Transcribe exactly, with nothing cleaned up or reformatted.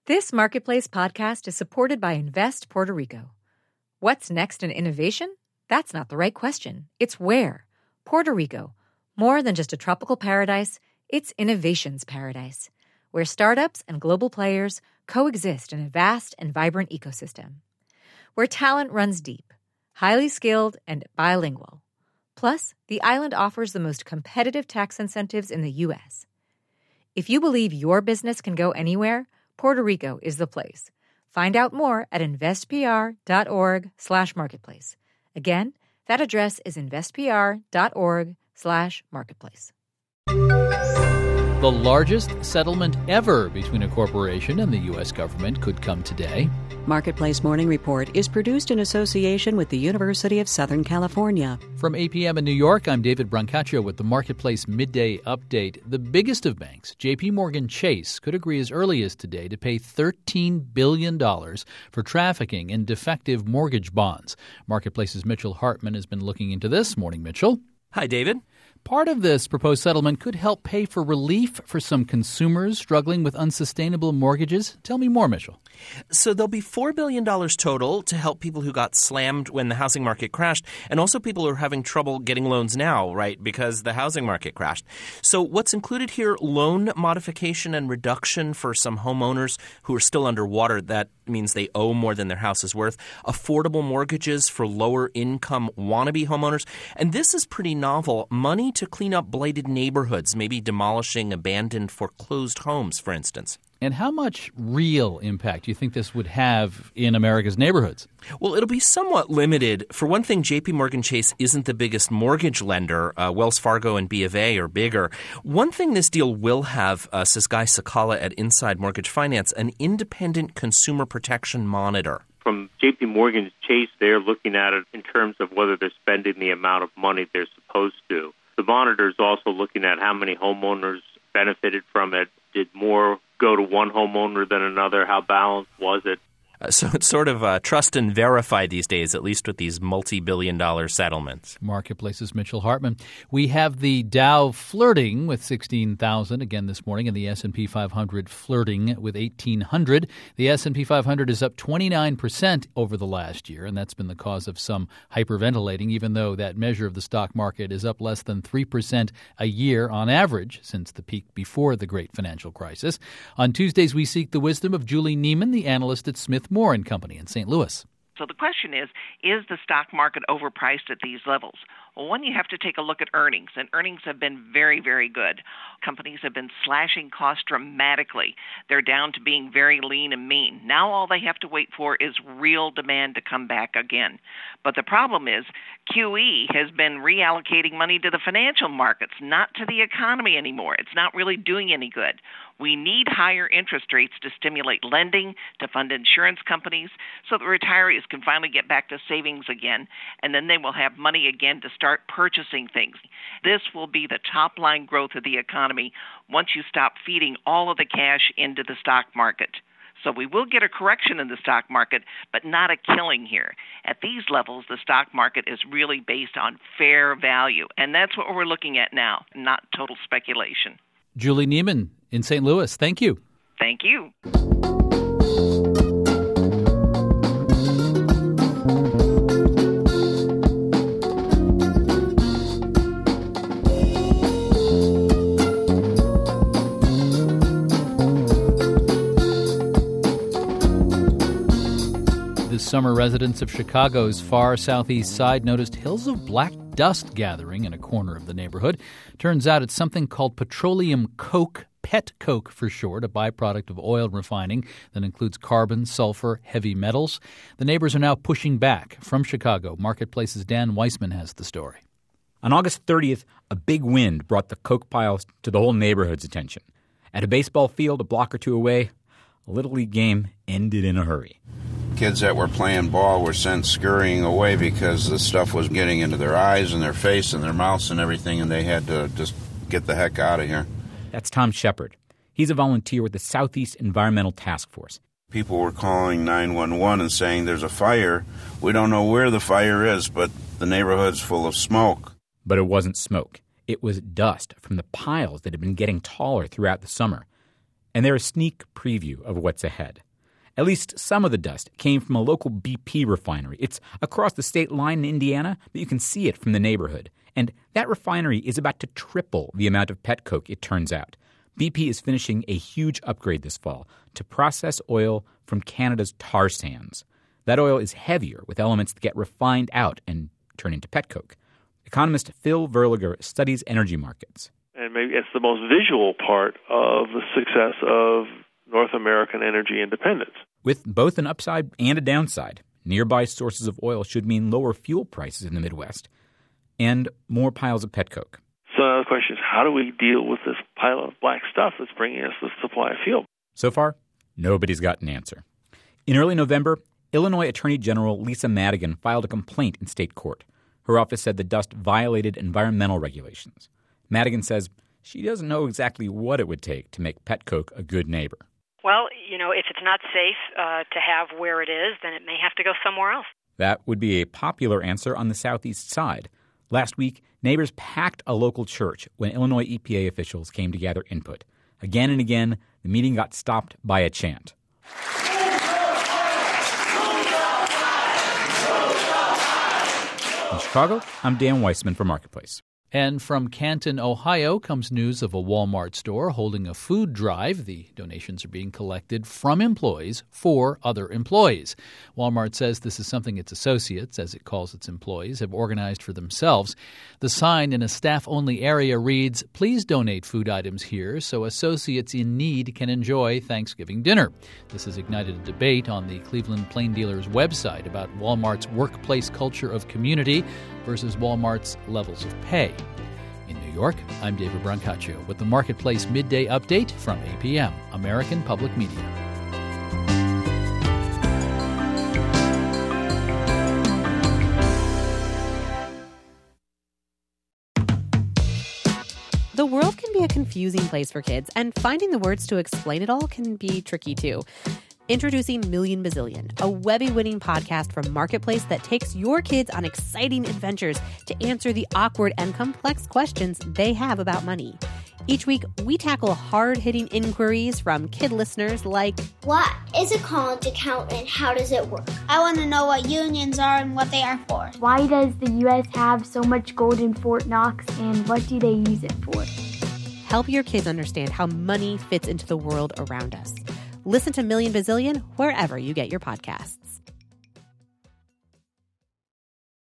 This Marketplace podcast is supported by Invest Puerto Rico. What's next in innovation? That's not the right question. It's where. Puerto Rico. More than just a tropical paradise, it's innovation's paradise, where startups and global players coexist in a vast and vibrant ecosystem. Where talent runs deep, highly skilled, and bilingual. Plus, the island offers the most competitive tax incentives in the U S. If you believe your business can go anywhere, Puerto Rico is the place. Find out more at investpr.org slash marketplace. Again, that address is investpr.org slash marketplace. The largest settlement ever between a corporation and the U S government could come today. Marketplace Morning Report is produced in association with the University of Southern California. From eight p.m. in New York, I'm David Brancaccio with the Marketplace Midday Update. The biggest of banks, J P. Morgan Chase, could agree as early as today to pay thirteen billion dollars for trafficking in defective mortgage bonds. Marketplace's Mitchell Hartman has been looking into this. Morning, Mitchell. Hi, David. Part of this proposed settlement could help pay for relief for some consumers struggling with unsustainable mortgages. Tell me more, Mitchell. So there'll be four billion dollars total to help people who got slammed when the housing market crashed, and also people who are having trouble getting loans now, right, because the housing market crashed. So what's included here, loan modification and reduction for some homeowners who are still underwater. That means they owe more than their house is worth. Affordable mortgages for lower-income wannabe homeowners. And this is pretty novel. Money to clean up blighted neighborhoods, maybe demolishing abandoned foreclosed homes, for instance. And how much real impact do you think this would have in America's neighborhoods? Well, it'll be somewhat limited. For one thing, J P. Morgan Chase isn't the biggest mortgage lender. Uh, Wells Fargo and B of A are bigger. One thing this deal will have, uh, says Guy Sakala at Inside Mortgage Finance, an independent consumer protection monitor. From J P. Morgan Chase, they're looking at it in terms of whether they're spending the amount of money they're supposed to. The monitor is also looking at how many homeowners benefited from it. Did more go to one homeowner than another? How balanced was it? Uh, so it's sort of uh, trust and verify these days, at least with these multi-billion dollar settlements. Marketplace's Mitchell Hartman. We have the Dow flirting with sixteen thousand again this morning, and the S and P five hundred flirting with eighteen hundred. The S and P five hundred is up twenty-nine percent over the last year, and that's been the cause of some hyperventilating, even though that measure of the stock market is up less than three percent a year on average since the peak before the great financial crisis. On Tuesdays, we seek the wisdom of Julie Neiman, the analyst at Smith Moore and Company in Saint Louis. So the question is, is the stock market overpriced at these levels? Well, one, you have to take a look at earnings, and earnings have been very, very good. Companies have been slashing costs dramatically. They're down to being very lean and mean. Now all they have to wait for is real demand to come back again. But the problem is Q E has been reallocating money to the financial markets, not to the economy anymore. It's not really doing any good. We need higher interest rates to stimulate lending, to fund insurance companies, so that retirees can finally get back to savings again, and then they will have money again to start purchasing things. This will be the top-line growth of the economy once you stop feeding all of the cash into the stock market. So we will get a correction in the stock market, but not a killing here. At these levels, the stock market is really based on fair value, and that's what we're looking at now, not total speculation. Julie Neiman in Saint Louis, thank you. Thank you. This summer, residents of Chicago's far southeast side noticed hills of black dust gathering in a corner of the neighborhood. Turns out it's something called petroleum coke, pet coke for short, a byproduct of oil refining that includes carbon, sulfur, heavy metals. The neighbors are now pushing back. From Chicago, Marketplace's Dan Weissman has the story. On August thirtieth, a big wind brought the coke piles to the whole neighborhood's attention. At a baseball field a block or two away, a Little League game ended in a hurry. Kids that were playing ball were sent scurrying away because the stuff was getting into their eyes and their face and their mouths and everything, and they had to just get the heck out of here. That's Tom Shepard. He's a volunteer with the Southeast Environmental Task Force. People were calling nine one one and saying there's a fire. We don't know where the fire is, but the neighborhood's full of smoke. But it wasn't smoke. It was dust from the piles that had been getting taller throughout the summer. and they're a sneak preview of what's ahead. At least some of the dust came from a local B P refinery. It's across the state line in Indiana, but you can see it from the neighborhood. And that refinery is about to triple the amount of pet coke, it turns out. B P is finishing a huge upgrade this fall to process oil from Canada's tar sands. That oil is heavier with elements that get refined out and turn into pet coke. Economist Phil Verliger studies energy markets. And maybe it's the most visual part of the success of North American energy independence. With both an upside and a downside, nearby sources of oil should mean lower fuel prices in the Midwest and more piles of pet coke. So now the question is, how do we deal with this pile of black stuff that's bringing us the supply of fuel? So far, nobody's got an answer. In early November, Illinois Attorney General Lisa Madigan filed a complaint in state court. Her office said the dust violated environmental regulations. Madigan says she doesn't know exactly what it would take to make pet coke a good neighbor. Well, you know, if it's not safe uh, to have where it is, then it may have to go somewhere else. That would be a popular answer on the southeast side. Last week, neighbors packed a local church when Illinois E P A officials came to gather input. Again and again, the meeting got stopped by a chant. In Chicago, I'm Dan Weissman for Marketplace. And from Canton, Ohio, comes news of a Walmart store holding a food drive. The donations are being collected from employees for other employees. Walmart says this is something its associates, as it calls its employees, have organized for themselves. The sign in a staff-only area reads, "Please donate food items here so associates in need can enjoy Thanksgiving dinner." This has ignited a debate on the Cleveland Plain Dealer's website about Walmart's workplace culture of community versus Walmart's levels of pay. In New York, I'm David Brancaccio with the Marketplace Midday Update from A P M, American Public Media. The world can be a confusing place for kids, and finding the words to explain it all can be tricky too. Introducing Million Bazillion, a Webby-winning podcast from Marketplace that takes your kids on exciting adventures to answer the awkward and complex questions they have about money. Each week, we tackle hard-hitting inquiries from kid listeners like, what is a college account and how does it work? I want to know what unions are and what they are for. Why does the U S have so much gold in Fort Knox and what do they use it for? Help your kids understand how money fits into the world around us. Listen to Million Bazillion wherever you get your podcasts.